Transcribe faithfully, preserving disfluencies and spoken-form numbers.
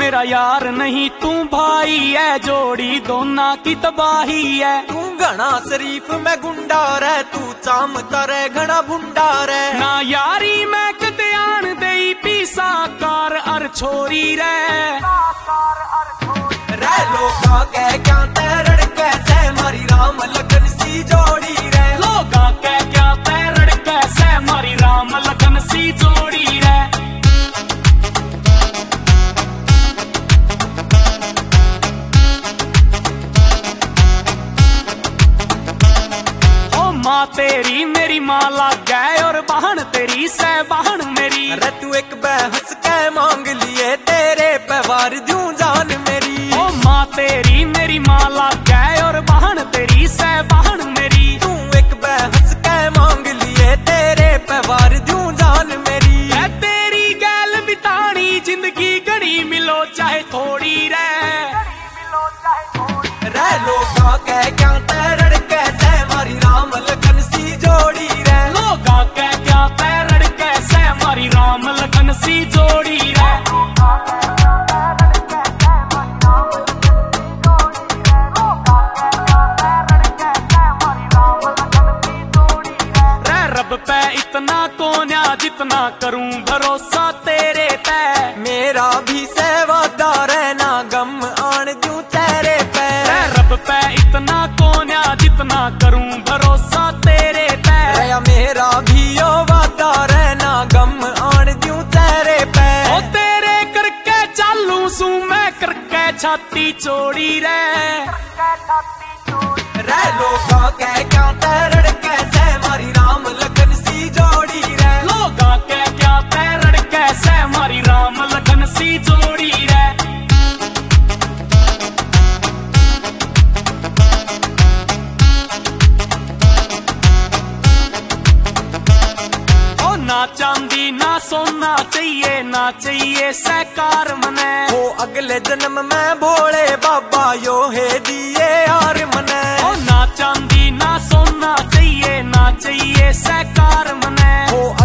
मेरा यार नहीं तू भाई है, जोड़ी दोना की तबाही है। तू घना शरीफ मैं गुंडा रे, तू चामता रे घना भुंडा रे। ना यारी मैं कदे आन दई पीसा कार अर छोरी रे। रे लोगा कह क्या तेरड़ कैसे मारी राम लखन सी जोड़ी रे। लोगा कह क्या तेरड़ कैसे मारी राम लखन सी जोड़ी रे। माँ तेरी मेरी माँ लग गए और बहन तेरी सह बहन मेरी। अरे तू एक बहस के मांग लिए तेरे पे वार दूं जान मेरी। ओ माँ तेरी मेरी माँ लग गए और बहन तेरी सह बहन मेरी। तू एक बहस के मांग लिए तेरे पे वार दूं जान मेरी। है तेरी गैल बितानी जिंदगी घड़ी मिलो चाहे थोड़ी रे। रे लोगा कह क्या तेरड़ कैसे मारी राम लखन सी जोड़ी रे। लोगा कह क्या तेरड़ कैसे मारी राम लखन सी जोड़ी रे। रे रब पे इतना कोन्या जितना करूं भरोसा तेरे पे। मेरा भी सेवादा रहना गम आन दूं चेहरे पे। रे रब पे इतना कोन्या जितना करूं भरोसा तेरे पे। रे मेरा भी यो वादा रहना गम आन दूं चेहरे पे। ओ तेरे करके चालू सू मैं करके छाती चोड़ी रे। रे लोगा कह क्या तेरड़ कैसे मारी राम लखन सी जोड़ी रे। लोगा कह क्या तेरड़ कैसे मारी राम लखन सी जोड़ी रे। ओ ना चांदी ना सोना चाहिए ना चाहिए सहकार मने। ओ अगले जन्म में भोले बाबा यो है दिए यार मने। ओ ना चांदी ना सोना चाहिए ना चाहिए सहकार मने। ओ